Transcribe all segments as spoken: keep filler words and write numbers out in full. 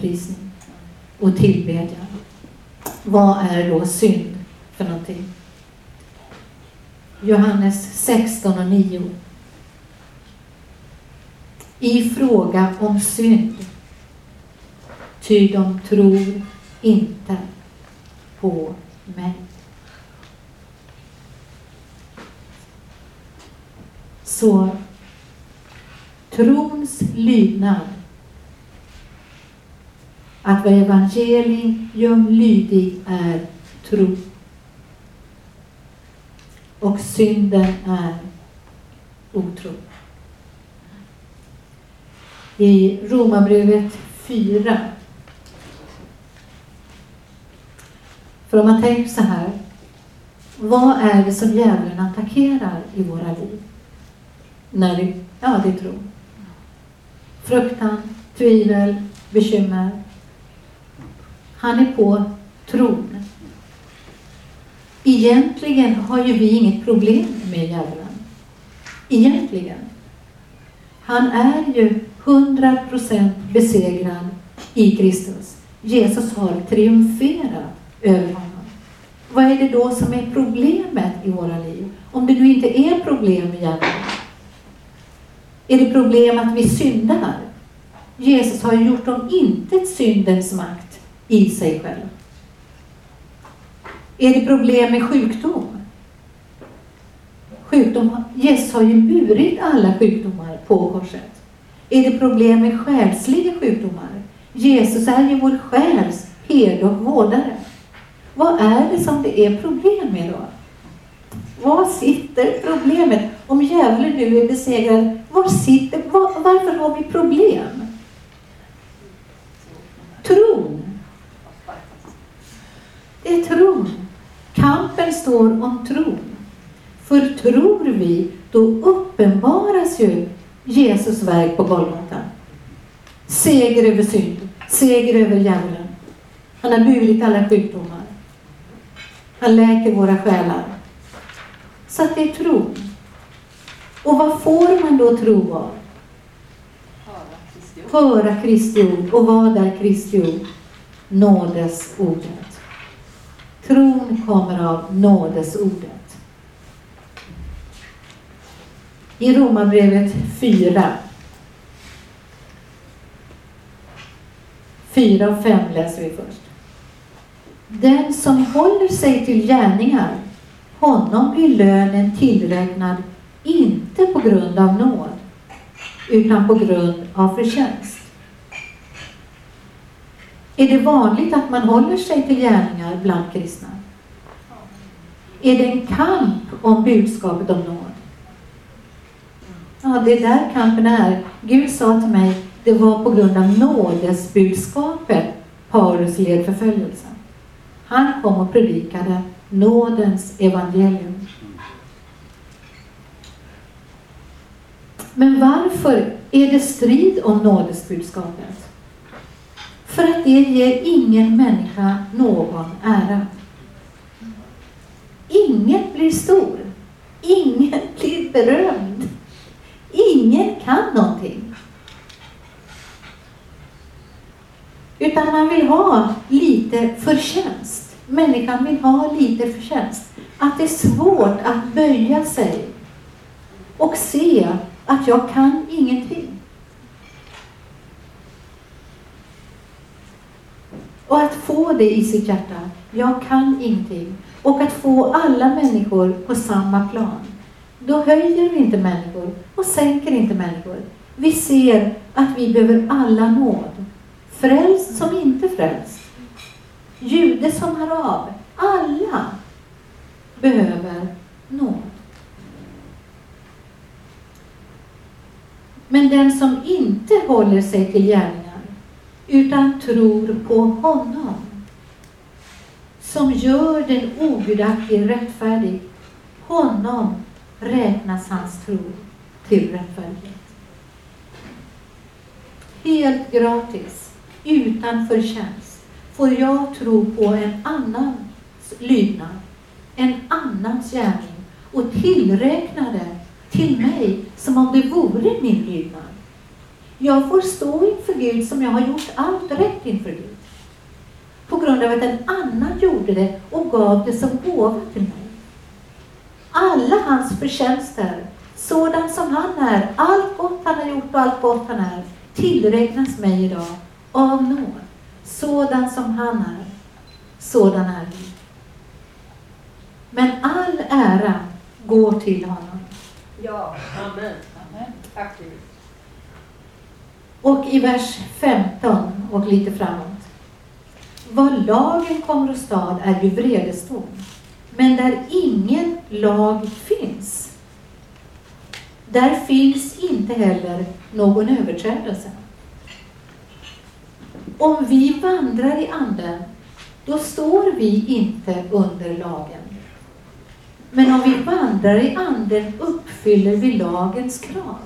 lovprisning och tillbedjan. Vad är då synd för någonting? Johannes sexton och nio. I fråga om synd, ty de tror inte på mig. Så trons lydnad, att vara evangelium lydig är tro. Och synden är otro. I Romarbrevet fyra. För om man tänker så här. Vad är det som djävulen attackerar i våra liv? När det, ja, det är tro. Fruktan, tvivel, bekymmer. Han är på tron. Egentligen har ju vi inget problem med djävulen. Egentligen. Han är ju hundra procent besegrad i Kristus. Jesus har triumferat över honom. Vad är det då som är problemet i våra liv? Om det nu inte är problem med djävulen. Är det problem att vi syndar? Jesus har gjort om intet syndens makt i sig själv. Är det problem med sjukdom? Sjukdom, Jesus har ju burit alla sjukdomar på korset. Är det problem med själsliga sjukdomar? Jesus är ju vår själs herde och vårdare. Vad är det som det är problem med då? Var sitter problemet? Om djävulen nu är besegrad, var sitter, var, varför har vi problem? Tron. Det är tron. Kampen står om tron. För tror vi, då uppenbaras ju Jesus verk på Golgata. Seger över synd, seger över djävulen. Han har burit alla sjukdomar. Han läker våra själar. Så att det är tron. Och vad får man då tro av? Höra Kristi ord. Och vad är Kristi ord? Nådesordet. Tron kommer av nådesordet. I Romarbrevet fyra. fyra och fem läser vi först. Den som håller sig till gärningar, honom blir lönen tillräknad inte på grund av nåd, utan på grund av förtjänst. Är det vanligt att man håller sig till gärningar bland kristna? Är det en kamp om budskapet om nåd? Ja, det är där kampen är. Gud sa till mig, det var på grund av nådesbudskapet Paulus led förföljelsen. Han kom och predikade nådens evangelium. Men varför är det strid om nådesbudskapet? För att det ger ingen människa någon ära. Ingen blir stor. Ingen blir berömd. Ingen kan någonting. Utan man vill ha lite förtjänst. Människan vill ha lite förtjänst. Att det är svårt att böja sig och se att jag kan ingenting. Och att få det i sitt hjärta. Jag kan ingenting. Och att få alla människor på samma plan. Då höjer vi inte människor och sänker inte människor. Vi ser att vi behöver alla nåd. Frälst som inte frälst. Jude som arab. Alla behöver nåd. Men den som inte håller sig till gärningar utan tror på honom som gör den ogudaktige rättfärdig, honom räknas hans tro till rättfärdighet. Helt gratis, utan förtjänst, får jag tro på en annans lydnad, en annans gärning och tillräkna det till mig som om det vore min lydnad. Jag får stå inför Gud som jag har gjort allt rätt inför Gud. På grund av att en annan gjorde det och gav det som gåva till mig. Alla hans förtjänster, sådan som han är, allt gott han har gjort och allt gott han är, tillräknas mig idag av nåd. Sådan som han är, sådan är vi. Men all ära går till honom. Ja, amen. Amen. Tack Gud. Och i vers femton och lite framåt. Vad lagen kommer att stad är ju vredesdom. Men där ingen lag finns, där finns inte heller någon överträdelse. Om vi vandrar i anden, då står vi inte under lagen. Men om vi vandrar i anden uppfyller vi lagens krav.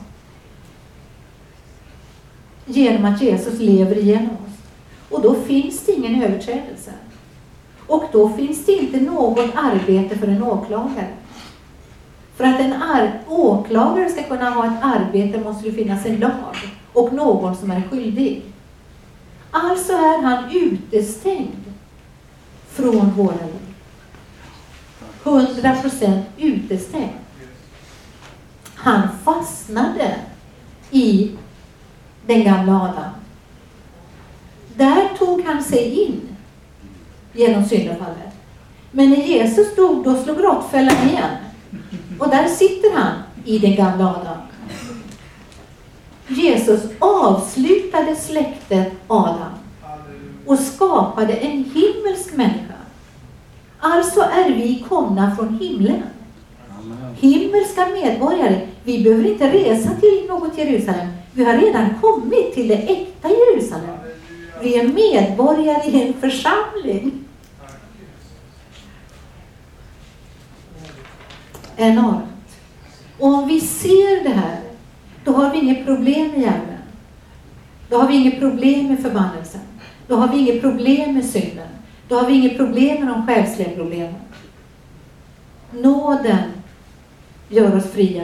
Genom att Jesus lever igenom oss. Och då finns det ingen överträdelse. Och då finns det inte något arbete för en åklagare. För att en ar- åklagare ska kunna ha ett arbete måste det finnas en lag och någon som är skyldig. Alltså är han utestängd från våra liv. hundra procent utestängd. Han fastnade i den gamla Adam. Där tog han sig in genom syndafallet. Men när Jesus dog, då slog råttfällan igen. Och där sitter han i den gamla Adam. Jesus avslutade släktet Adam och skapade en himmelsk människa. Alltså är vi komna från himlen. Himmelska medborgare. Vi behöver inte resa till något Jerusalem. Vi har redan kommit till det äkta Jerusalem. Vi är medborgare i en församling. Enormt. Och om vi ser det här, då har vi inget problem med djävulen. Då har vi inget problem med förbannelsen. Då har vi inget problem med synden. Då har vi inget problem med de själsliga problemen. Nåden gör oss fria.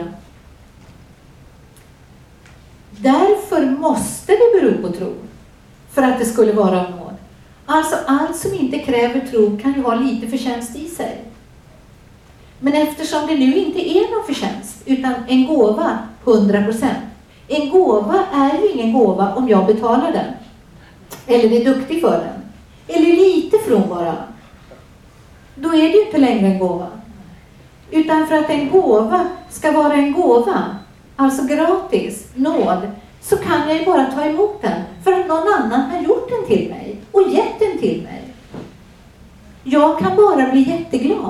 Därför måste det bero på tro. För att det skulle vara nåd. Alltså allt som inte kräver tro kan ju ha lite förtjänst i sig. Men eftersom det nu inte är någon förtjänst utan en gåva hundra procent. En gåva är ju ingen gåva om jag betalar den. Eller är duktig för den. Eller lite från bara. Då är det ju inte längre en gåva. Utan för att en gåva ska vara en gåva, alltså gratis, nåd, så kan jag ju bara ta emot den. För att någon annan har gjort den till mig och gett den till mig. Jag kan bara bli jätteglad.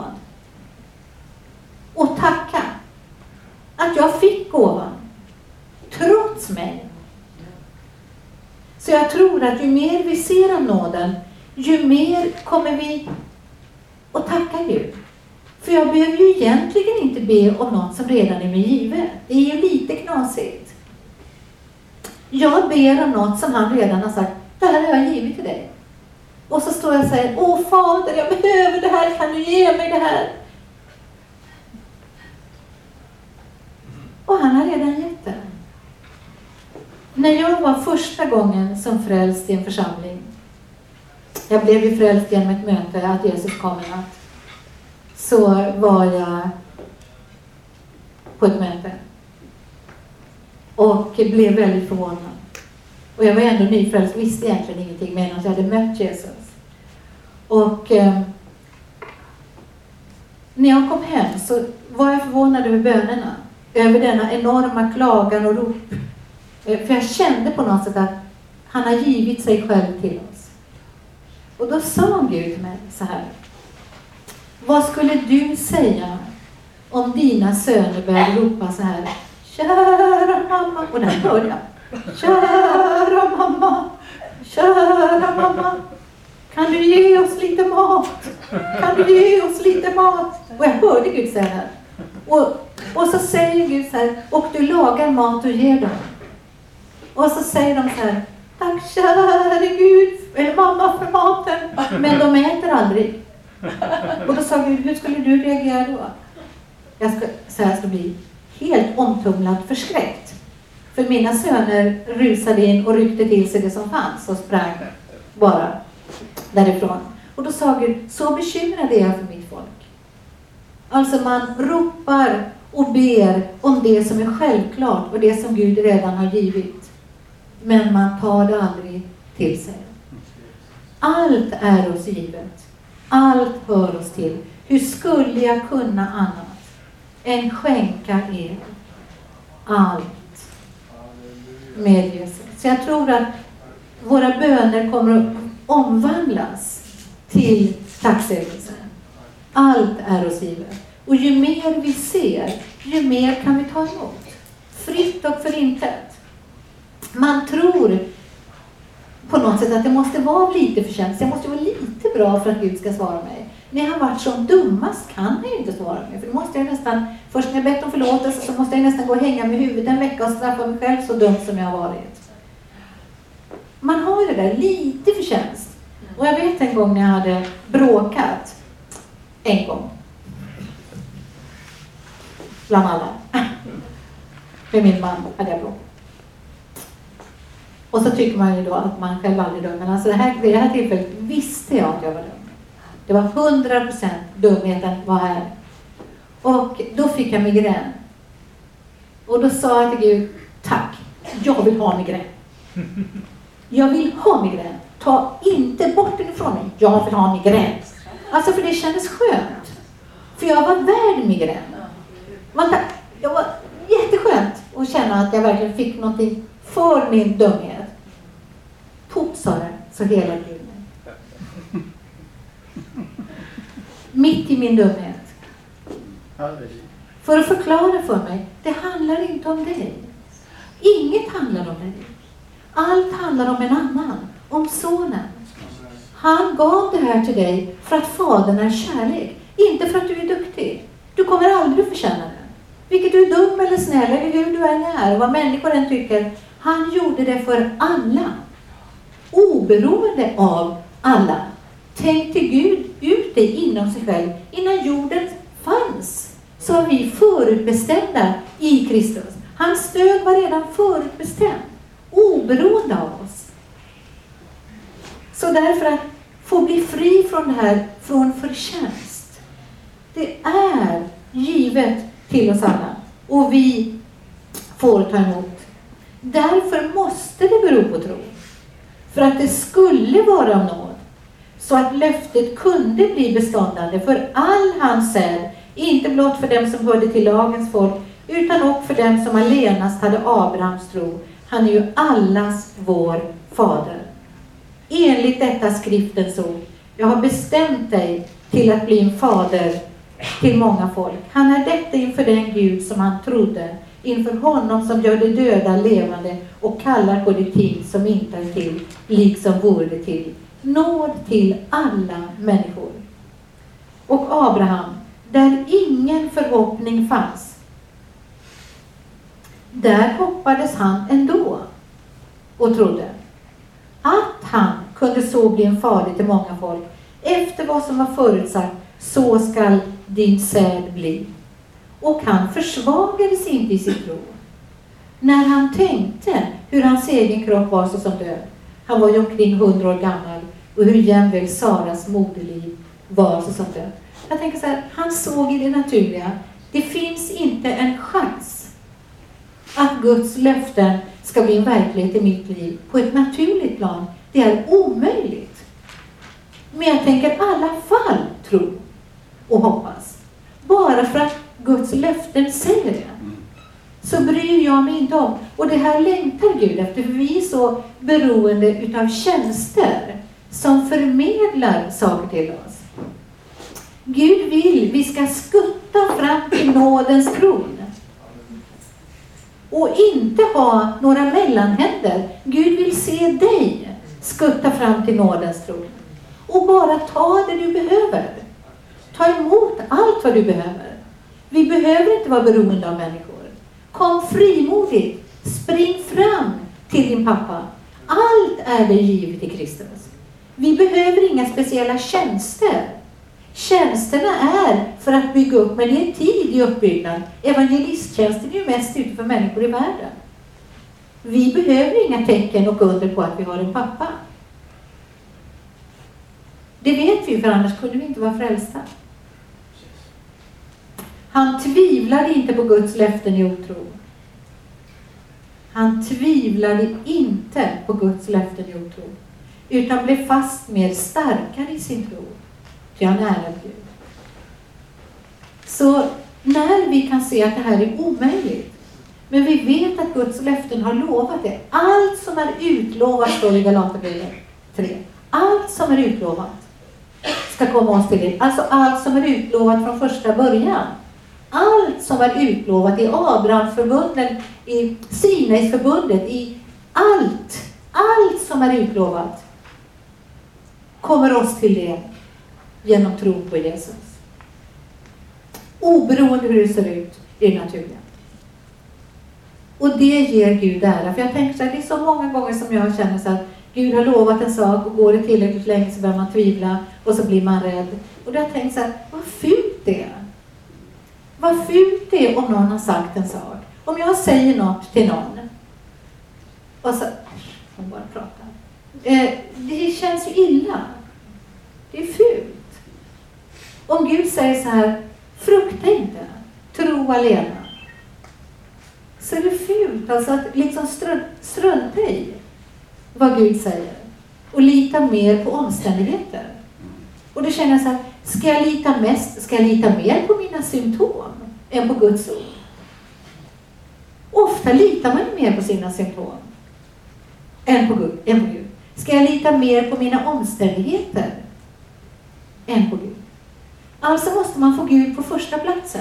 Och tacka att jag fick gåvan. Trots mig. Så jag tror att ju mer vi ser av nåden, ju mer kommer vi att tacka Gud. För jag behöver ju egentligen inte be om något som redan är mig givet. Det är ju lite knasigt. Jag ber om något som han redan har sagt, det här har jag givit till dig. Och så står jag och säger, åh fader, jag behöver det här, kan du ge mig det här? Och han har redan gett det. När jag var första gången som frälst i en församling, jag blev ju frälst genom ett möte att Jesus kom en natt, så var jag på ett möte och blev väldigt förvånad. Och jag var ändå nyfrälst, visste egentligen ingenting medan jag hade mött Jesus. Och eh, när jag kom hem så var jag förvånad över bönerna. Över denna enorma klagan och rop. För jag kände på något sätt att han har givit sig själv till oss. Och då sa Gud till mig så här. Vad skulle du säga om dina söner började ropa så här? Kära mamma. Och där hörde jag. Kära mamma. Kära mamma. Kan du ge oss lite mat? Kan du ge oss lite mat? Och jag hörde Gud säga det här. Och, och så säger Gud så här, och du lagar mat och ger dem. Och så säger de så här, tack kära Gud, eller mamma för maten. Men de äter aldrig. Och då sa Gud, hur skulle du reagera då? Jag ska, så här ska bli helt omtumlad, förskräckt. För mina söner rusade in och ryckte till sig det som fanns och sprang bara därifrån. Och då sa Gud, så bekymrad är jag för mitt folk. Alltså man ropar och ber om det som är självklart och det som Gud redan har givit. Men man tar det aldrig till sig. Allt är oss givet. Allt hör oss till. Hur skulle jag kunna annat än skänka er allt med Jesus? Så jag tror att våra böner kommer att omvandlas till tacksägelse. Allt är oss givet. Och ju mer vi ser, ju mer kan vi ta emot. Fritt och förintet. Man tror på något sätt att det måste vara lite förtjänst. Jag måste vara lite bra för att Gud ska svara mig. När jag har varit som dummast kan han ju inte svara mig. För då måste jag nästan, först när jag bett om förlåtelse så måste jag nästan gå och hänga med huvudet en vecka och straffa mig själv så dum som jag har varit. Man har ju det där lite förtjänst. Och jag vet en gång när jag hade bråkat. En gång. Bland alla. Med min man hade jag bråkat. Och så tycker man ju då att man själv aldrig är dum. Men alltså det här, vid det här tillfället visste jag att jag var dum. Det var hundra procent dumheten var här. Och då fick jag migrän. Och då sa jag till Gud, tack, jag vill ha migrän. Jag vill ha migrän. Ta inte bort den ifrån mig. Jag vill ha migrän. Alltså för det kändes skönt. För jag var värd migrän. Det var jätteskönt att känna att jag verkligen fick någonting för min dumhet. Pop, sa det, så hela livet. Mitt i min dumhet. För att förklara för mig, det handlar inte om dig. Inget handlar om dig. Allt handlar om en annan. Om sonen. Han gav det här till dig för att fadern är kärlek. Inte för att du är duktig. Du kommer aldrig förtjäna det. Vilket du är dum eller snäll eller hur du än är. Vad människor än tycker. Han gjorde det för alla. Oberoende av alla. Tänkte Gud ut det inom sig själv. Innan jorden fanns. Så var vi förutbestämda i Kristus. Hans stöd var redan förutbestämt. Oberoende av oss. Så därför att få bli fri från det här, från förtjänst. Det är givet till oss alla. Och vi får ta emot. Därför måste det bero på tro. För att det skulle vara av nåd. Så att löftet kunde bli beståndande för all hans säd. Inte blott för dem som hörde till lagens folk. Utan också för dem som allenast hade Abrahams tro. Han är ju allas vår fader. Enligt detta skriftens ord. Jag har bestämt dig till att bli en fader till många folk. Han är detta inför den Gud som han trodde. Inför honom som gör det döda levande och kallar på det ting som inte är till. Liksom vore det till. Nåd till alla människor. Och Abraham, där ingen förhoppning fanns. Där hoppades han ändå och trodde att han kunde så bli en fader till många folk. Efter vad som var förutsatt, så skall din säd bli. Och han försvagades inte i sitt tro. När han tänkte hur hans egen kropp var så som död. Han var ju omkring hundra år gammal. Och hur jämväl Saras moderliv var så som död. Jag tänker så här, han såg i det naturliga. Det finns inte en chans att Guds löften ska bli en verklighet i mitt liv på ett naturligt plan. Det är omöjligt. Men jag tänker i alla fall tro och hoppas. Bara för att Guds löften säger det. Så bryr jag mig inte om. Och det här längtar Gud efter. För vi är så beroende utav tjänster som förmedlar saker till oss. Gud vill vi ska skutta fram till nådens tron. Och inte ha några mellanhänder. Gud vill se dig skutta fram till nådens tron. Och bara ta det du behöver. Ta emot allt vad du behöver. Vi behöver inte vara beroende av människor. Kom frimodigt. Spring fram till din pappa. Allt är det givet i Kristus. Vi behöver inga speciella tjänster. Tjänsterna är för att bygga upp, men det är tid i uppbyggnad. Evangelisttjänsten är ju mest ute för människor i världen. Vi behöver inga tecken och under på att vi har en pappa. Det vet vi, för annars kunde vi inte vara frälsta. Han tvivlade inte på Guds löften i otro. Han tvivlade inte på Guds löften i otro, utan blev fast mer starkare i sin tro. Till han ärade Gud. Så när vi kan se att det här är omöjligt, men vi vet att Guds löften har lovat det. Allt som är utlovat, står i Galaterbrevet tre. Allt som är utlovat ska komma oss till det. Alltså allt som är utlovat från första början. Allt som är utlovat i Abrahamsförbundet, i Sinaisförbundet, i allt. Allt som är utlovat kommer oss till det genom tro på Jesus. Oberoende hur det ser ut i naturen. Och det ger Gud ära. För jag tänker så här, det är så många gånger som jag känner så att Gud har lovat en sak och går det tillräckligt länge så börjar man tvivla och så blir man rädd. Och då har jag tänkt så här, vad fult det är. Vad fult det är om någon har sagt en sak. Om jag säger något till någon och så, hon bara pratar. Eh, det känns ju illa. Det är fult. Om Gud säger så här, frukta inte, tro alena. Så är det fult, alltså att liksom strunta i vad Gud säger. Och lita mer på omständigheter. Och då känner jag så här, ska jag lita mest, ska jag lita mer på mina symptom än på Guds ord? Ofta litar man ju mer på sina symptom än på Gud. Än på Gud. Ska jag lita mer på mina omständigheter än på Gud? Alltså måste man få Gud på första platsen.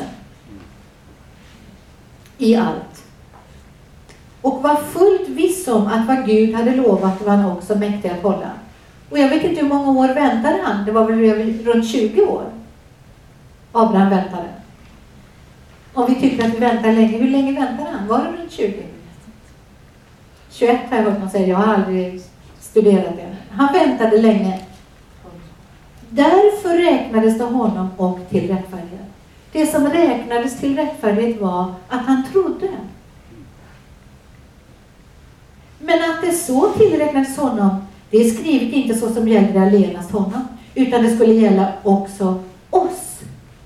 I allt. Och var fullt viss om att vad Gud hade lovat var han också mäktig att hålla. Och jag vet inte hur många år väntade han. Det var väl runt tjugo år. Abraham väntade. Om vi tycker att vi väntar länge. Hur länge väntade han? Var det runt tjugo? tjugoett har jag hört man säga. Jag har aldrig studerat det. Han väntade länge. Därför räknades det honom och till rättfärdighet. Det som räknades till rättfärdighet var att han trodde. Men att det så tillräknades honom, det är skrivet inte så som gällde allenast honom, utan det skulle gälla också oss.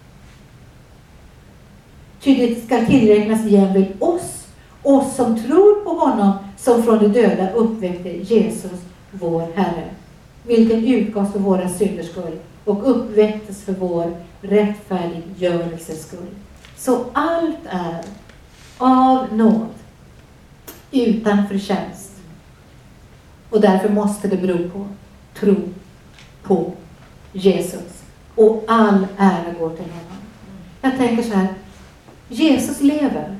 Ty det ska tillräknas jämväl oss, oss som tror på honom som från de döda uppväckte Jesus, vår Herre, vilken utgavs för våra synders skull och uppväcktes för vår rättfärdiggörelses skull. Så allt är av nåd, utan förtjänst. Och därför måste det bero på tro på Jesus. Och all ära går till honom. Jag tänker så här, Jesus lever.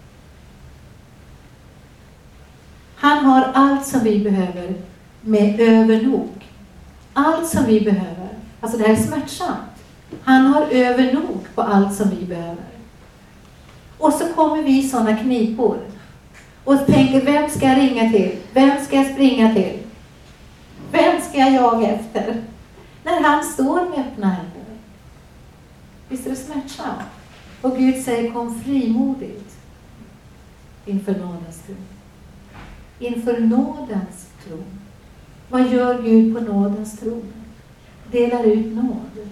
Han har allt som vi behöver med övernog. Allt som vi behöver. Alltså det här är smärtsamt. Han har övernog på allt som vi behöver. Och så kommer vi i sådana knipor. Och tänker, vem ska jag ringa till? Vem ska jag springa till? Vem ska jag jaga efter? När han står med öppna händer. Visst är det smärtsamt? Och Gud säger, kom frimodigt inför nådens tron. Inför nådens tron. Vad gör Gud på nådens tron? Delar ut nåd.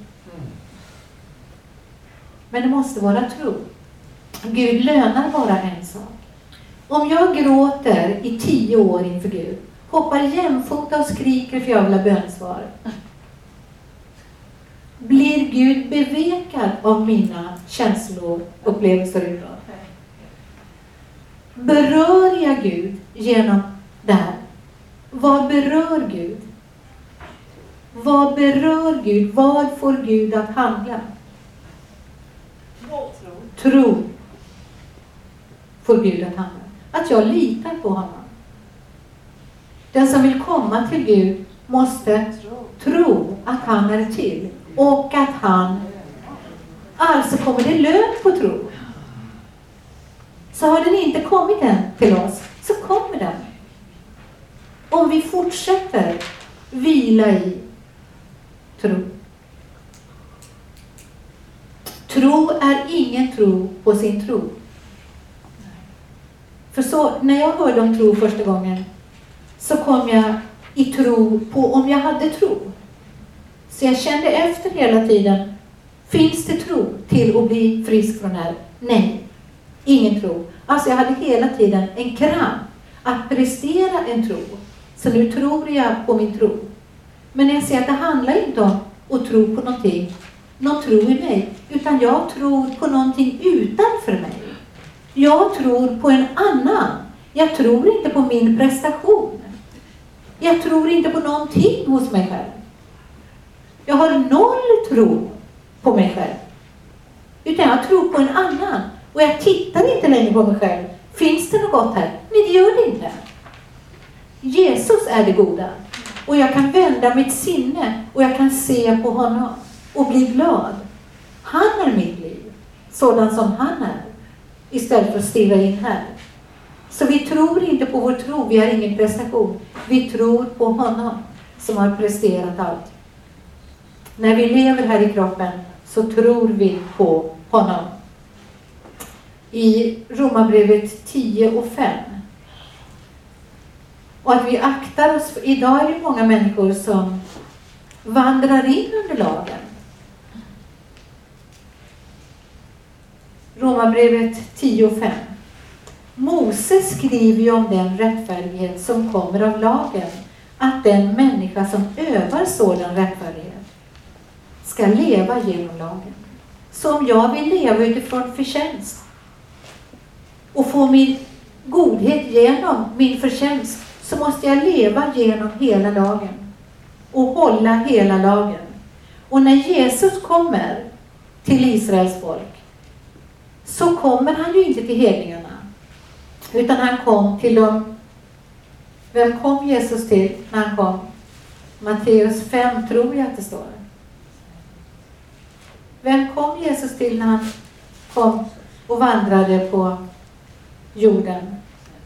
Men det måste vara tro. Gud lönar bara en sak. Om jag gråter i tio år inför Gud, hoppar jämfota och skriker för jag vill ha bönesvar, blir Gud bevekad av mina känsloupplevelser idag? Berör jag Gud genom det här? Vad berör Gud? Vad berör Gud? Vad får Gud att handla? Tro. Tro får Gud att handla. Att jag litar på honom. Den som vill komma till Gud måste tro att han är till. Och att han, alltså kommer det lön på tro. Så har den inte kommit än till oss, så kommer den. Om vi fortsätter vila i tro. Tro är ingen tro på sin tro. För så, när jag hörde om tro första gången så kom jag i tro på om jag hade tro. Så jag kände efter hela tiden, finns det tro till att bli frisk från det här? Nej, ingen tro. Alltså jag hade hela tiden en kram att prestera en tro. Så nu tror jag på min tro. Men jag ser att det handlar inte om att tro på någonting, någon tro i mig, utan jag tror på någonting utanför mig. Jag tror på en annan. Jag tror inte på min prestation. Jag tror inte på någonting hos mig själv. Jag har noll tro på mig själv. Utan jag tror på en annan. Och jag tittar inte längre på mig själv. Finns det något gott här? Nej, det gör det inte. Jesus är det goda. Och jag kan vända mitt sinne och jag kan se på honom och bli glad. Han är mitt liv, sådan som han är. Istället för att stirra in här. Så vi tror inte på vår tro, vi har ingen prestation. Vi tror på honom som har presterat allt. När vi lever här i kroppen så tror vi på honom. I Romarbrevet tio och fem. Och att vi aktar oss, idag är det många människor som vandrar in under lagen. Romarbrevet tio och fem. Moses skriver ju om den rättfärdighet som kommer av lagen, att den människa som övar sådan rättfärdighet ska leva genom lagen. Så om jag vill leva utifrån förtjänst och få min godhet genom min förtjänst, så måste jag leva genom hela lagen och hålla hela lagen. Och när Jesus kommer till Israels folk så kommer han ju inte till hedningarna, utan han kom till dem. Vem kom Jesus till när han kom? Matteus fem tror jag att det står. Vem kom Jesus till när han kom och vandrade på jorden?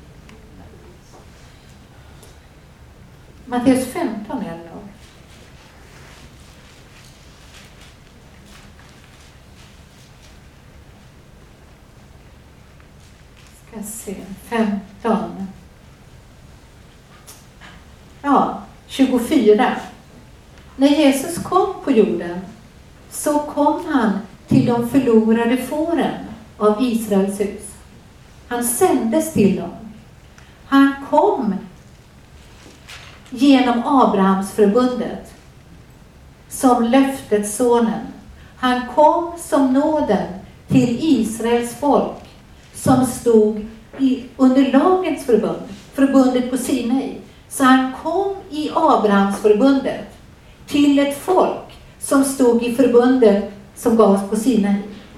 Matteus femton är det nog. Ska se, femton. Ja, tjugofyra. När Jesus kom på jorden så kom han till de förlorade fåren av Israels hus. Han sändes till dem. Han kom genom Abrahams förbundet som löftets sonen. Han kom som nåden till Israels folk som stod i, under lagens förbund, förbundet på Sinai. Så han kom i Abrahams förbundet till ett folk som stod i förbundet som gavs på Sinai.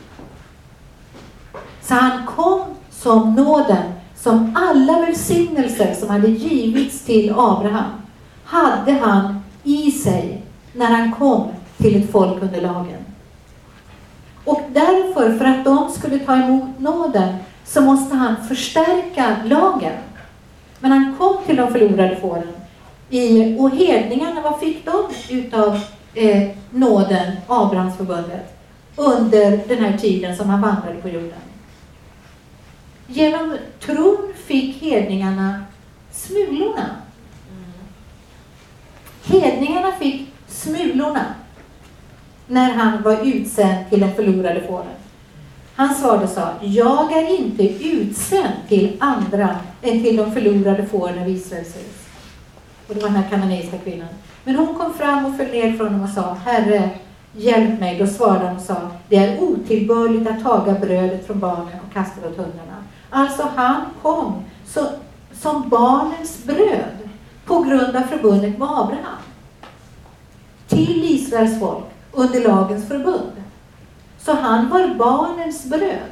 Så han kom som nåden, som alla välsignelser som hade givits till Abraham hade han i sig när han kom till ett folk under lagen. Och därför, för att de skulle ta emot nåden, så måste han förstärka lagen. Men han kom till de förlorade fåren. I, och hedningarna, vad fick de utav eh, nåden, Abrahams förbundet, under den här tiden som han vandrade på jorden? Genom tron fick hedningarna smulorna. Hedningarna fick smulorna när han var utsänd till de förlorade fåren. Han svarade och sa: jag är inte utsänd till andra än till de förlorade fåren av Israels hus. Och det var den här kananeiska kvinnan. Men hon kom fram och föll ner från honom och sa: Herre, hjälp mig. Då svarade han och sa: det är otillbörligt att taga brödet från barnen och kasta det åt hundarna. Alltså han kom så, som barnens bröd på grund av förbundet med Abraham till Israels folk under lagens förbund. Så han var barnens bröd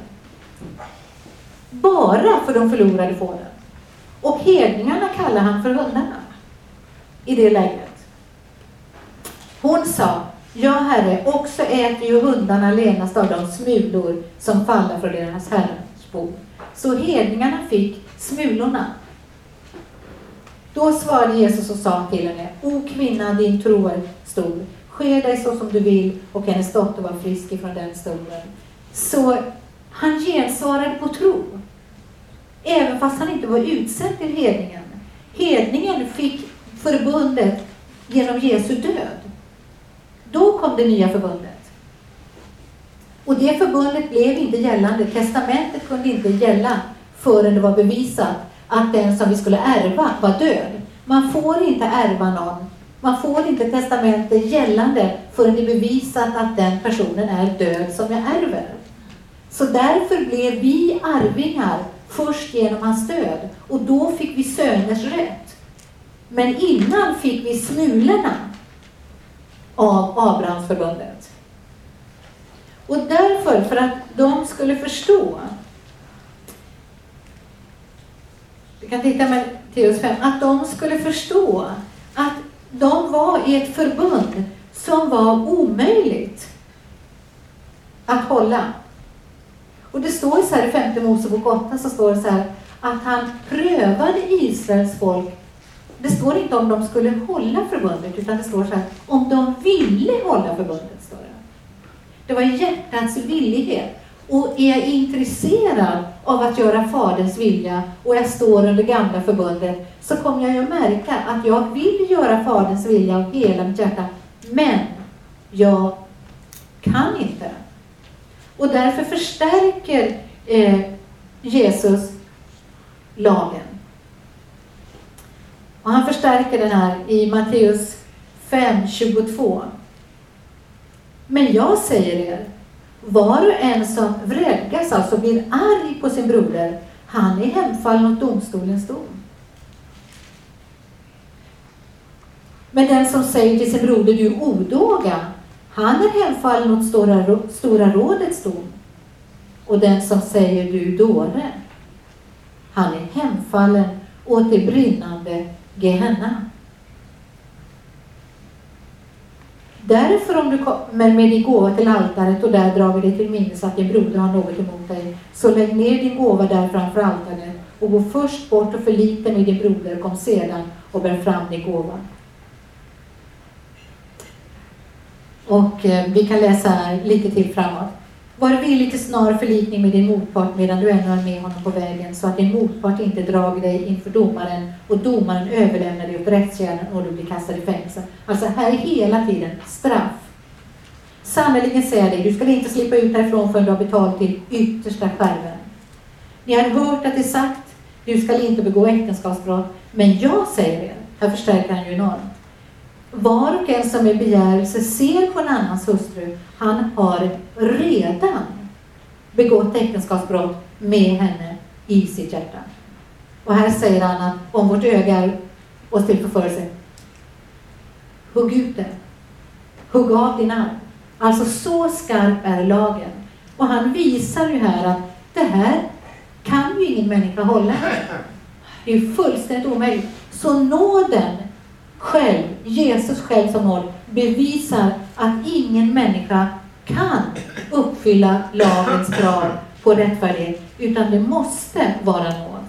bara för de förlorade fåren. Och hedningarna kallar han för hundarna i det läget. Hon sa: ja herre, också äter ju hundarna lenast av de smulor som faller från deras herrens bord. Så hedningarna fick smulorna. Då svarade Jesus och sa till henne: o kvinna, din tro är stor. Ske dig så som du vill. Och hennes dotter var frisk ifrån den stunden. Så han gensvarade på tro. Även fast han inte var utsänd till hedningen. Hedningen fick förbundet genom Jesu död. Då kom det nya förbundet. Och det förbundet blev inte gällande. Testamentet kunde inte gälla förrän det var bevisat att den som vi skulle ärva var död. Man får inte ärva någon. Man får inte testamentet gällande förrän det är bevisat att den personen är död som jag ärver. Så därför blev vi arvingar först genom hans död. Och då fick vi söners rätt. Men innan fick vi smulorna av Abrahamsförbundet. Och därför, för att de skulle förstå, vi kan titta med Matteus fem, att de skulle förstå att de var i ett förbund som var omöjligt att hålla. Och det står så här i femte Mosebok åtta, så står det så här att han prövade Israels folk. Det står inte om de skulle hålla förbundet, utan det står så här, om de ville hålla förbundet, står det. Det var hjärtats villighet. Och är jag intresserad av att göra faderns vilja och jag står under gamla förbundet, så kommer jag ju märka att jag vill göra faderns vilja av hela mitt hjärta. Men jag kan inte. Och därför förstärker eh, Jesus lagen. Och han förstärker den här i Matteus fem tjugotvå. Men jag säger er, var och en som vredgas, alltså blir arg på sin broder, han är hemfallen åt domstolens dom. Men den som säger till sin broder, du är odåga, han är hemfallen åt stora, stora rådets dom. Och den som säger, du är dåre, han är hemfallen åt det brinnande Gehenna. Därför om du kommer med din gåva till altaret och där drar dig till minnes att din broder har något emot dig, så lägg ner din gåva där framför altaret och gå först bort och förlita med din broder, kom sedan och bär fram din gåva. Och eh, vi kan läsa lite till framåt. Var villig till snar förlikning med din motpart medan du ännu är med honom på vägen, så att din motpart inte drar dig inför domaren och domaren överlämnar dig åt rättstjänaren och du blir kastad i fängelse. Alltså här är hela tiden straff. Sannerligen säger jag dig, du ska inte slippa ut härifrån förrän du har betalt till yttersta skärven. Ni har hört att det är sagt, du ska inte begå äktenskapsbrott, men jag säger er, här förstärker han ju enormt. Var och en som i begärelse ser på en annans hustru, han har redan begått äktenskapsbrott med henne i sitt hjärta. Och här säger han att om vårt öga är oss till förförelse, hugg ut det. Hugg av din arm. Alltså så skarp är lagen. Och han visar ju här att det här kan ju ingen människa hålla. Det är ju fullständigt omöjligt. Så nåden själv, Jesus själv som nåd, bevisar att ingen människa kan uppfylla lagens krav på rättfärdighet, utan det måste vara nåd.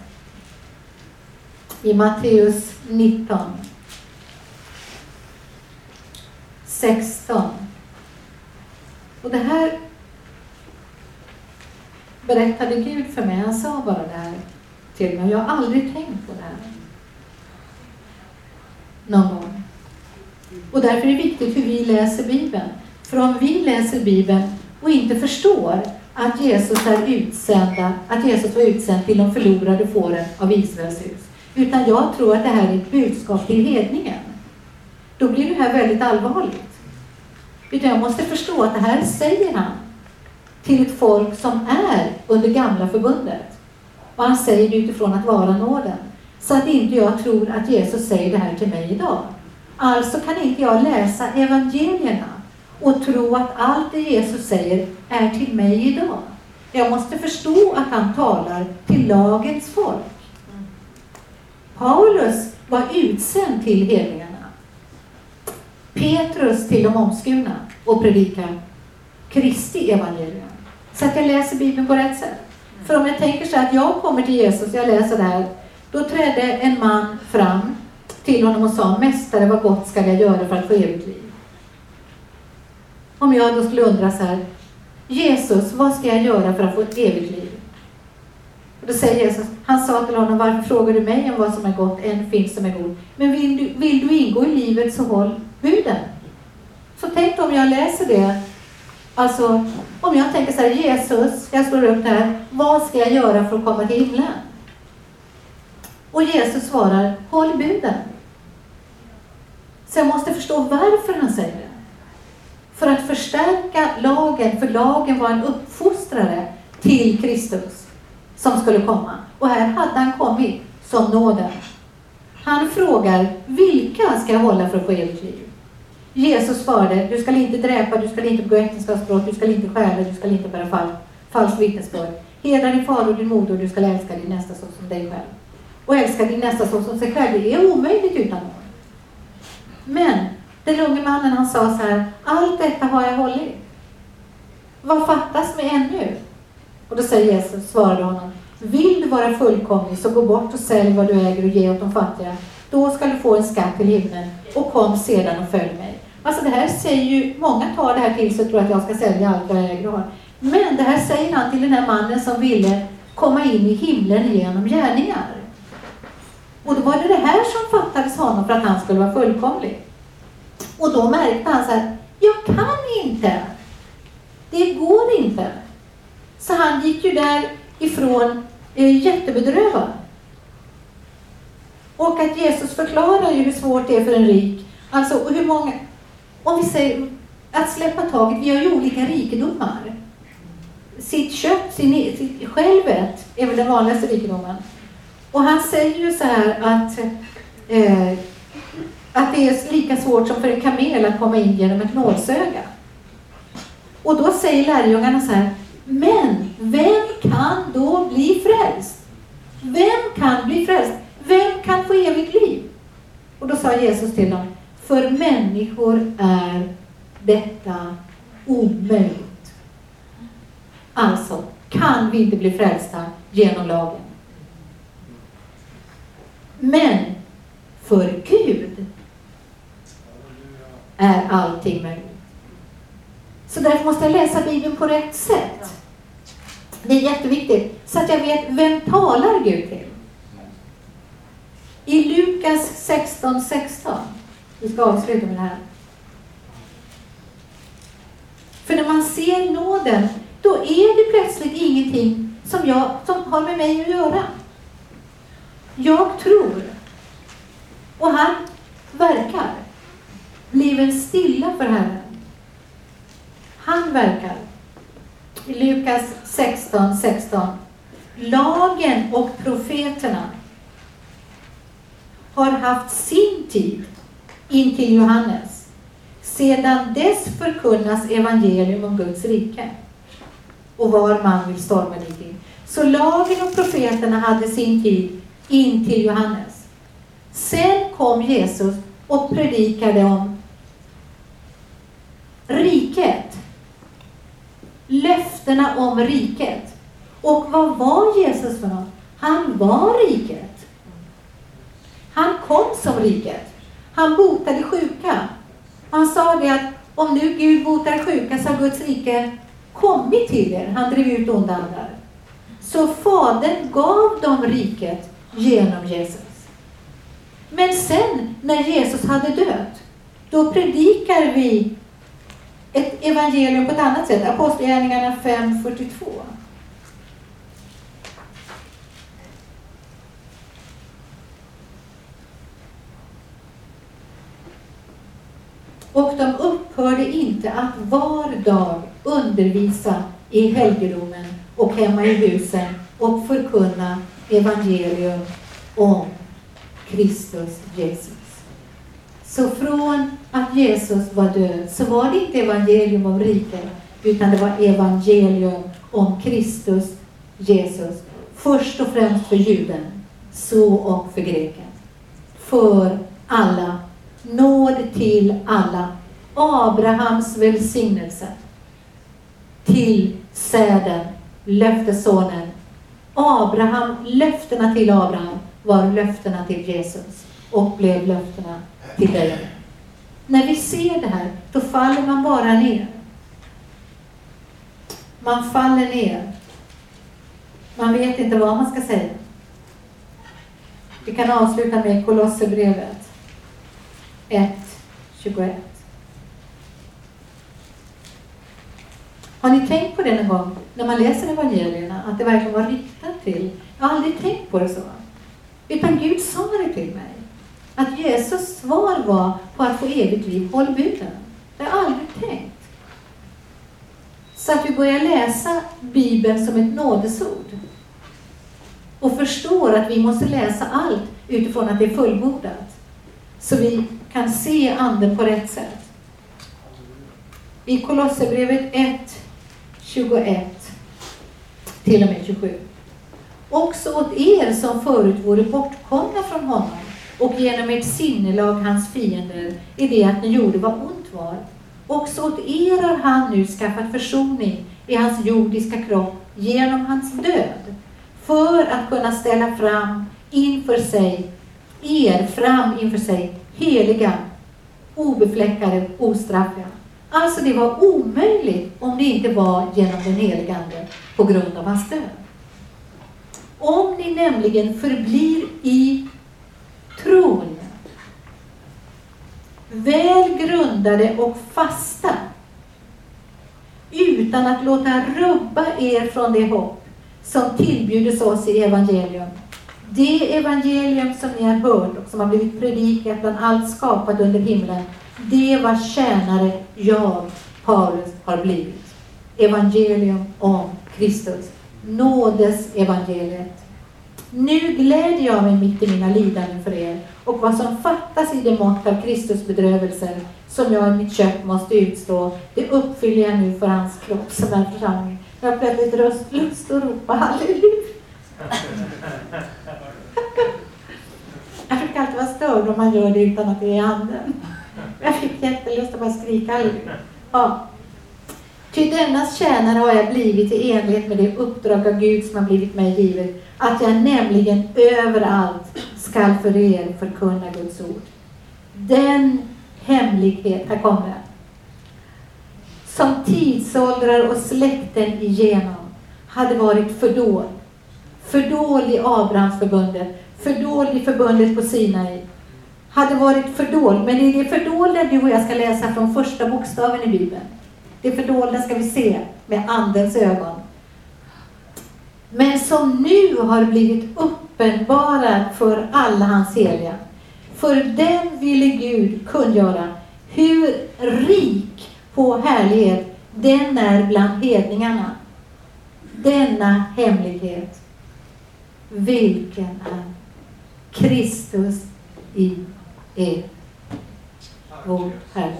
I Matteus nitton sexton. Och det här berättade Gud för mig. Han sa bara det här till mig. Jag har aldrig tänkt på det här någon gång. Och därför är det viktigt hur vi läser Bibeln. För om vi läser Bibeln och inte förstår att Jesus är utsända, att Jesus var utsänd till de förlorade fåren av Israels hus, utan jag tror att det här är ett budskap till hedningen, då blir det här väldigt allvarligt. Utan jag måste förstå att det här säger han till ett folk som är under gamla förbundet. Och han säger det utifrån att vara nåden. Så att inte jag tror att Jesus säger det här till mig idag. Alltså kan inte jag läsa evangelierna och tro att allt det Jesus säger är till mig idag. Jag måste förstå att han talar till lagens folk. Paulus var utsänd till hedningarna. Petrus till de omskurna och predikar Kristi evangelium. Så att jag läser Bibeln på rätt sätt. För om jag tänker så att jag kommer till Jesus, jag läser det här, då trädde en man fram till honom och sa: Mästare, vad gott ska jag göra för att få evigt liv? Om jag då skulle undra så här: Jesus, vad ska jag göra för att få ett evigt liv? Och då säger Jesus, han sa till honom, varför frågar du mig om vad som är gott? En finns som är god. Men vill du, vill du ingå i livet så håll buden. Så tänk om jag läser det. Alltså, om jag tänker så här, Jesus, jag slår upp det här. Vad ska jag göra för att komma till himlen? Och Jesus svarar, håll buden. Så jag måste förstå varför han säger det. För att förstärka lagen, för lagen var en uppfostrare till Kristus som skulle komma. Och här hade han kommit som nåden. Han frågar, vilka ska jag hålla för att få evigt liv? Jesus svarade, du ska inte dräpa, du ska inte begå äktenskapsbrott, du ska inte stjäla, du ska inte bära fall, falskt vittnesbörd. Hedra din far och din moder och du ska älska din nästa så som dig själv. Och älska din nästa så som sig själv, det är omöjligt utan någon. Men den unge mannen, han sa så här, allt detta har jag hållit. Vad fattas mig ännu? Och då säger Jesus, svarade honom, vill du vara fullkomlig så gå bort och sälj vad du äger och ge åt de fattiga. Då ska du få en skatt till himlen och kom sedan och följ mig. Alltså det här säger ju, många tar det här till sig och tror att jag ska sälja allt vad jag äger och har. Men det här säger han till den här mannen som ville komma in i himlen genom gärningar. Och då var det det här som fattades honom för att han skulle vara fullkomlig. Och då märkte han så här, jag kan inte. Det går inte. Så han gick ju därifrån eh, jättebedrövad. Och att Jesus förklarar ju hur svårt det är för en rik. Alltså hur många, om vi säger att släppa taget, vi har ju olika rikedomar. Sitt kött, sin, sitt självet är väl den vanligaste rikedomen. Och han säger ju så här att, eh, att det är lika svårt som för en kamel att komma in genom ett nålsöga. Och då säger lärjungarna så här, men vem kan då bli frälst? Vem kan bli frälst? Vem kan få evigt liv? Och då sa Jesus till dem, för människor är detta omöjligt. Alltså, kan vi inte bli frälsta genom lagen. Men för Gud är allting möjligt. Så därför måste jag läsa Bibeln på rätt sätt. Det är jätteviktigt. Så att jag vet, vem talar Gud till? I Lukas sexton sexton. Vi ska avsluta med det här. För när man ser nåden, då är det plötsligt ingenting som, jag, som har med mig att göra. Jag tror. Och han verkar. Blir stilla för Herren. Han verkar. I Lukas sexton sexton. Lagen och profeterna har haft sin tid in till Johannes. Sedan dess förkunnas evangelium om Guds rike. Och var man vill storma dit in. Så lagen och profeterna hade sin tid in till Johannes. Sen kom Jesus och predikade om riket. Löftena om riket. Och vad var Jesus för något? Han var riket. Han kom som riket. Han botade sjuka. Han sa det att om nu Gud botar sjuka så har Guds rike kommit till er. Han drev ut onda andar. Så Fadern gav dem riket genom Jesus. Men sen när Jesus hade dött, då predikar vi ett evangelium på ett annat sätt. Apostlagärningarna fem fyrtiotvå. Och de upphörde inte att var dag undervisa i helgedomen och hemma i husen och förkunna evangelium om Kristus Jesus. Så från att Jesus var död så var det inte evangelium om riket, utan det var evangelium om Kristus Jesus. Först och främst för juden, så och för greken. För alla. Nåd till alla. Abrahams välsignelse till säden, löftesonen. Abraham, löftena till Abraham var löftena till Jesus och blev löftena till dig. När vi ser det här, då faller man bara ner. Man faller ner. Man vet inte vad man ska säga. Vi kan avsluta med Kolosserbrevet ett tjugoett. Har ni tänkt på det någon gång när man läser evangelierna, att det verkligen var riktat till? Jag har aldrig tänkt på det så. Utan Gud sa det till mig. Att Jesus svar var på att få evigt liv, håll buden. Det har jag aldrig tänkt. Så att vi börjar läsa Bibeln som ett nådesord. Och förstår att vi måste läsa allt utifrån att det är fullbordat. Så vi kan se anden på rätt sätt. I Kolosserbrevet ett tjugoett till och med tjugosju. Också åt er som förut vore bortkomna från honom och genom ert sinnelag hans fiender i det att ni gjorde vad ont var. Också åt er har han nu skaffat försoning i hans jordiska kropp genom hans död, för att kunna ställa fram inför sig, er fram inför sig, heliga, obefläckade, ostraffiga. Alltså det var omöjligt om det inte var genom den helige Ande på grund av hans död. Om ni nämligen förblir i tron, väl grundade och fasta, utan att låta rubba er från det hopp som tillbjudes oss i evangelium. Det evangelium som ni har hört och som har blivit predikat bland allt skapat under himlen, det var tjänare jag, Paulus, har blivit. Evangelium om Kristus. Nådes evangeliet. Nu gläder jag mig mitt i mina lidanden för er, och vad som fattas i det mått av Kristus bedrövelser som jag i mitt kött måste utstå, det uppfyller jag nu för hans kropp som är församling. Jag har plötsligt röst, lust att ropa halleluja. Jag fick alltid vara störd om man gör det utan att det är anden. Jag fick jättelust att bara skrika halleluja. Ja. Till dennas tjänare har jag blivit i enlighet med det uppdrag av Gud som har blivit mig givet, att jag nämligen överallt skall för er förkunna Guds ord. Den hemlighet, här kommer det, som tidsåldrar och släkten igenom hade varit fördold. Fördold i Abrahamsförbundet, fördold i förbundet på Sinai. Hade varit fördold, men det är det fördolda du och jag ska läsa från första bokstaven i Bibeln. Det fördolda ska vi se med andens ögon. Men som nu har blivit uppenbara för alla hans heliga. För den ville Gud kungöra hur rik på härlighet den är bland hedningarna. Denna hemlighet, vilken är Kristus i er, vår Herre.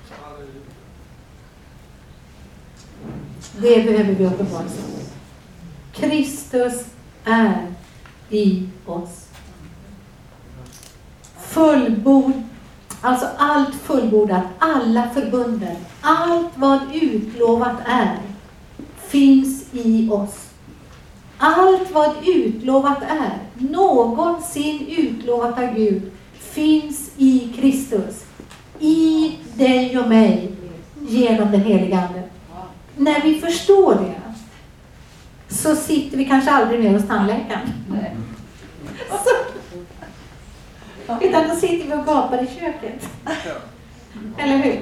Det behöver vi uppenbara. Kristus är i oss. Fullbord, alltså allt fullbordat, alla förbunden, allt vad utlovat är, finns i oss. Allt vad utlovat är, någonsin utlovat av Gud, finns i Kristus. I dig och mig, genom den helige Ande. När vi förstår det, så sitter vi kanske aldrig mer hos tandläkaren. Nej. Så, utan då sitter vi och gapar i köket. Eller hur?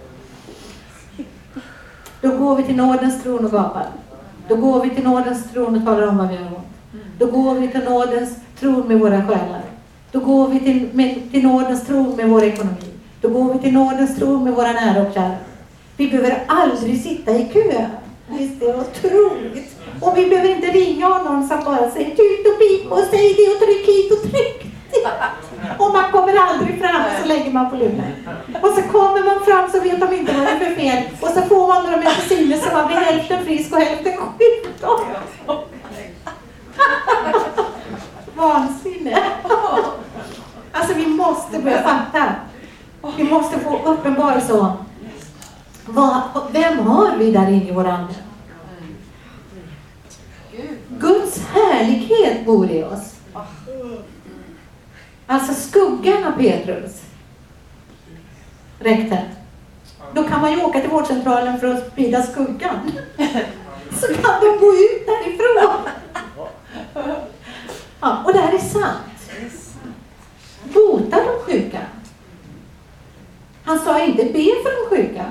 Då går vi till nådens tron och gapar. Då går vi till nådens tron och talar om vad vi har ont. Då går vi till nådens tron med våra själar. Då går vi till, med, till nådens tron med vår ekonomi. Då går vi till nådens tron med våra nära och kära. Vi behöver aldrig sitta i kö. Visst, det är otroligt. Och vi behöver inte ringa någon som bara säger tut och pip och säg det och tryck hit och tryck. Och man kommer aldrig fram, så lägger man på luren. Och så kommer man fram, så vet de inte vad det är för fel. Och så får man några mediciner så man blir hälften frisk och hälften sjuk. Vansinne. Alltså vi måste börja fatta. Vi måste få uppenbarelse om vad, vem har vi där inne i vår ande? Guds härlighet bor i oss. Alltså skuggan av Petrus räckte. Då kan man ju åka till vårdcentralen för att sprida skuggan. Så kan de gå ut därifrån. här är sant. Bota de sjuka. Han sa inte be för de sjuka.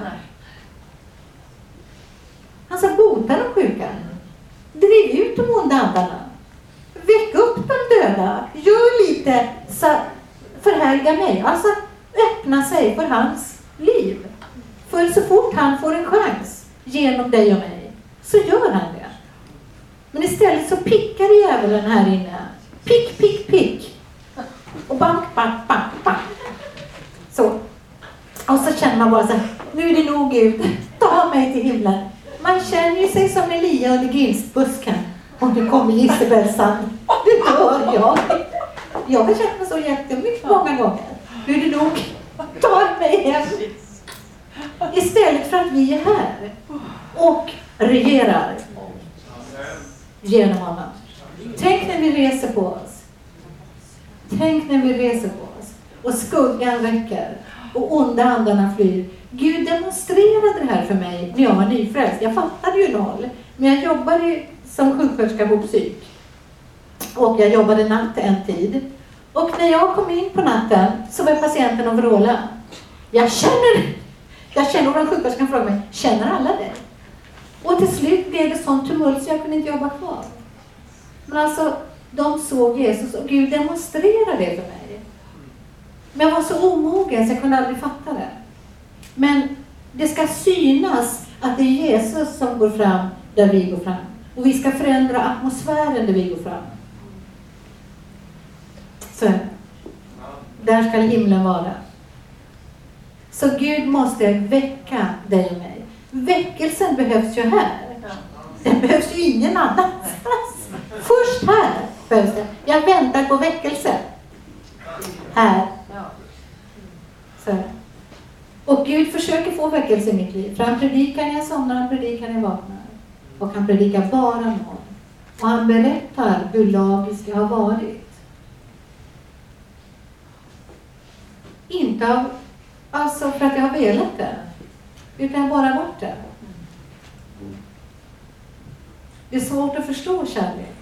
Han sa bota de sjuka. Driv ut de onda andarna. Väck upp de döda. Gör lite så förhärliga mig. Alltså öppna sig för hans liv. För så fort han får en chans genom dig och mig så gör han det. Men istället så pickar djävulen här inne. Pick, pick, pick. Och bank, bank, bank, bank. Så. Och så känner man bara så här, nu är det nog Gud. Ta mig till himlen. Man känner ju sig som Elia under ginstbusken. Och nu kommer Gisebelsan. Det dör jag. Jag har känt mig så jättemycket många gånger. Nu är det nog. Ta mig hem. Istället för att vi är här. Och regerar. Genom honom. Tänk när vi reser på oss. Tänk när vi reser på oss. Och skuggan räcker. Och onda andarna flyr. Gud demonstrerade det här för mig när jag var nyfrälst. Jag fattade ju noll. Men jag jobbade som sjuksköterska på psyk. Och jag jobbade natt en tid. Och när jag kom in på natten så var patienten och vråla. Jag känner, jag känner, och den sjuksköterskan frågade mig, känner alla det? Och till slut blev det sån tumult så jag kunde inte jobba kvar. Men alltså, de såg Jesus och Gud demonstrerade det för mig. Men jag var så omogen så jag kunde aldrig fatta det. Men det ska synas att det är Jesus som går fram där vi går fram. Och vi ska förändra atmosfären där vi går fram. Så där ska himlen vara. Så Gud måste väcka dig och mig. Väckelsen behövs ju här. Den behövs ju ingen annanstans. Först här behövs det. Jag väntar på väckelse. Här. Så. Och Gud försöker få väckelse i mitt liv. För han predikar när jag somnar, han predikar när jag vaknar. Och han predikar bara någon. Och han berättar hur lagiskt det har varit. Inte av, alltså för att jag har velat det. Utan bara varit det. Det är svårt att förstå kärlek.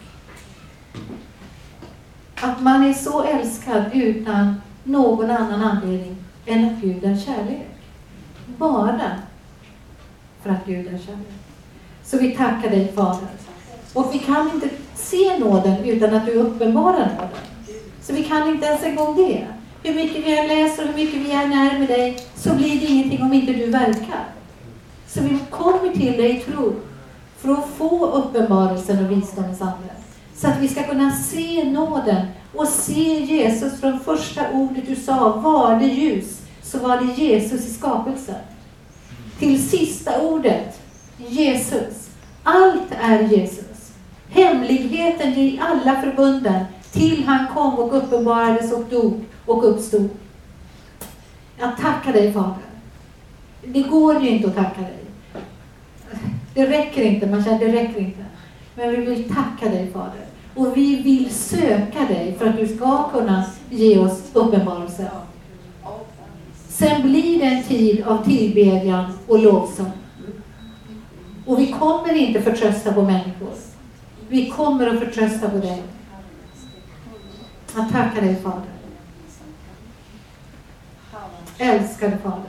Att man är så älskad utan någon annan anledning än att Gud är kärlek. Bara för att Gud är kärlek. Så vi tackar dig, Fader. Och vi kan inte se nåden utan att du uppenbarar nåden. Så vi kan inte ens en gång det. Hur mycket vi än läser och hur mycket vi än är med dig så blir det ingenting om inte du verkar. Så vi kommer till dig i tro för att få uppenbarelsen och visdomens ande. Så att vi ska kunna se nåden och se Jesus från första ordet du sa, var det ljus, så var det Jesus i skapelsen. Till sista ordet, Jesus. Allt är Jesus. Hemligheten i alla förbunden till han kom och uppenbarades och dog och uppstod. Jag tackar dig, Fader. Det går ju inte att tacka dig. Det räcker inte, man känner det räcker inte. Men vi vill tacka dig, Fader. Och vi vill söka dig för att du ska kunna ge oss uppenbarelse. Sen blir det en tid av tillbedjan och lovsång. Och vi kommer inte förtrösta på människor. Vi kommer att förtrösta på dig. Jag tackar dig, Fader. Älskade Fader.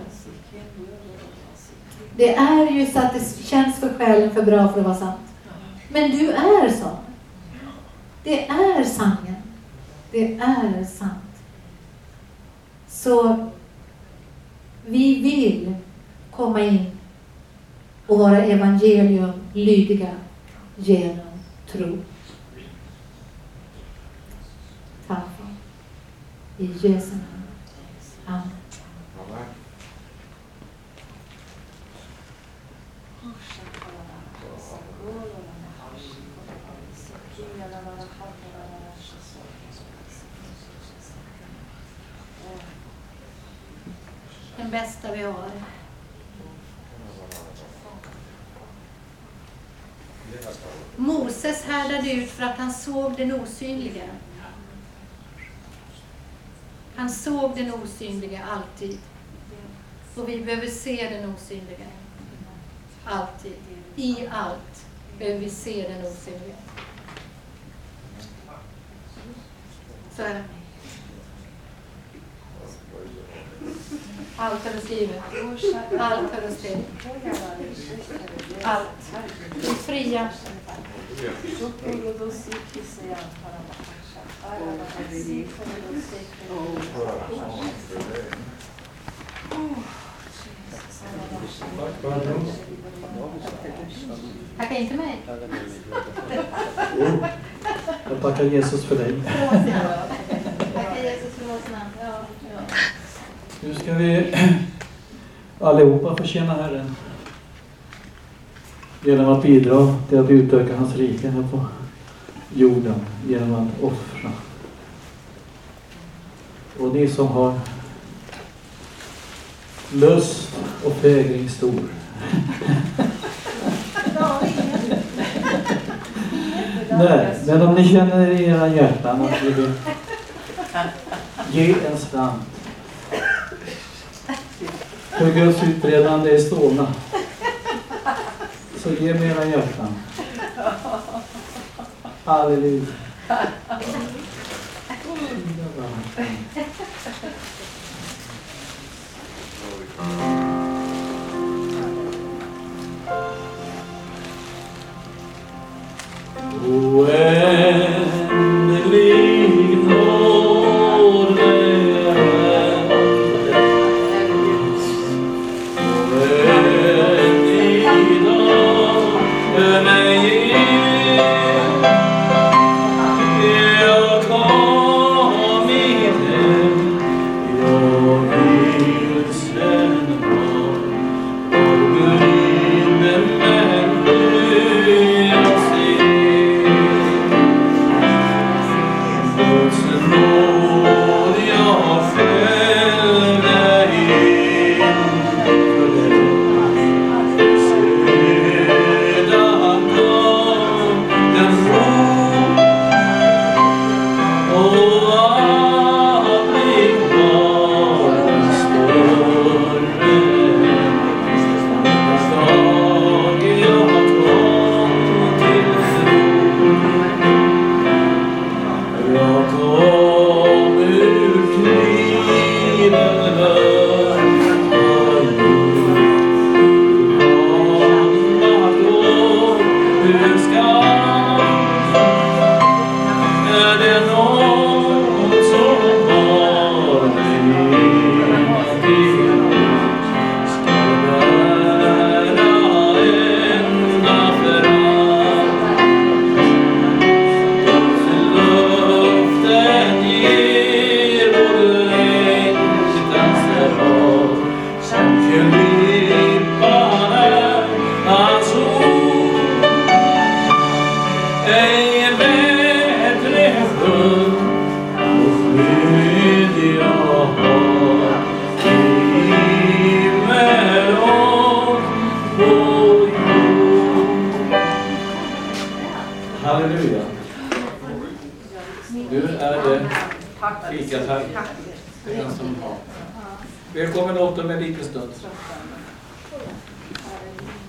Det är ju så att det känns för själen för bra för att vara sant. Men du är sån. Det är sanningen. Det är sant. Så vi vill komma in och vara evangelium lydiga genom tro. Tack. I Jesu namn. Amen. Den bästa vi har. Moses härdade ut för att han såg den osynliga. Han såg den osynliga alltid. Och vi behöver se den osynliga. Alltid. I allt behöver vi se den osynliga. Så är det. Allt är skrivet. Allt är skrivet. Allt. Vi är fria. Tacka inte mig. Jag tackar Jesus för dig. Tacka Jesus för vårt namn. Ja, ja. Nu ska vi allihopa få tjäna Herren genom att bidra till att utöka hans rike här på jorden genom att offra. Och ni som har lust och fägring stor. Nej, men om ni känner i era hjärtan att ni vill ge en slant för Guds utbredande i Solna, så ge mig era hjärtan. Halleluja. Oändlig nåd Halleluja. Nu är det fikatack. Det är den som har. Välkommen åter med lite stund.